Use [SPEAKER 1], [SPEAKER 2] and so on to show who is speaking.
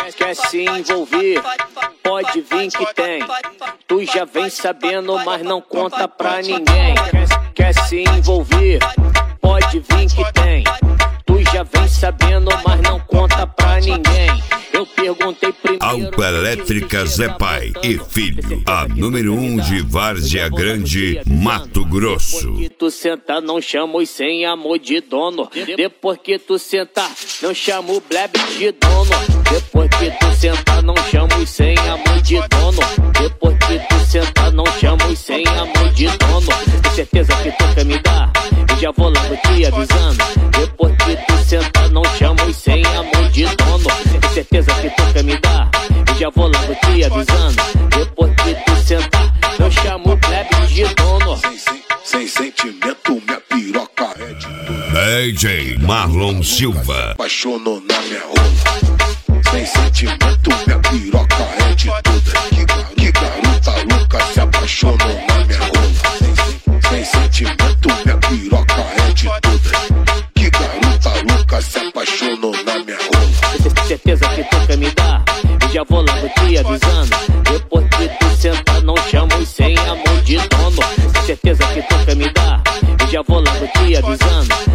[SPEAKER 1] quer se envolver, pode vir que tem. Tu já vem sabendo, mas não conta pra ninguém. Quer se envolver, pode vir que tem. Tu já vem sabendo, mas não conta pra ninguém. Eu perguntei primeiro.
[SPEAKER 2] Autoelétrica Zé Pai e Filho, a número 1 de Várzea Grande, Mato Grosso.
[SPEAKER 1] Depois que tu sentar, não chama os sem amor de dono. Depois que tu sentar, não chama o bleb de dono. Depois que tu sentar, não chama os sem amor de dono. Depois que tu sentar, não chama os sem amor de dono. Tem certeza que tu quer me dar? Eu já vou logo te avisando. Depois que tu sentar, não chama os sem amor de dono. Tem certeza que tu quer me dar? Eu já vou logo te avisando. Depois que tu sentar, não chama o plebe de dono.
[SPEAKER 3] Sem sentimento, minha piroca é de tudo.
[SPEAKER 2] DJ Marlon Silva.
[SPEAKER 3] Apaixonou na minha rola. Sem sentimento, minha piroca é de tudo. Que garota louca se apaixonou na minha rola. Sem sentimento, minha piroca é de tudo. Que garota louca se apaixonou na minha rola.
[SPEAKER 1] Tem certeza que tu quer me dar? Eu já vou logo te avisando. Depois que tu sentar, não chama os sem amor de dono. Tem certeza que tu quer me dar? Eu já vou logo te avisando.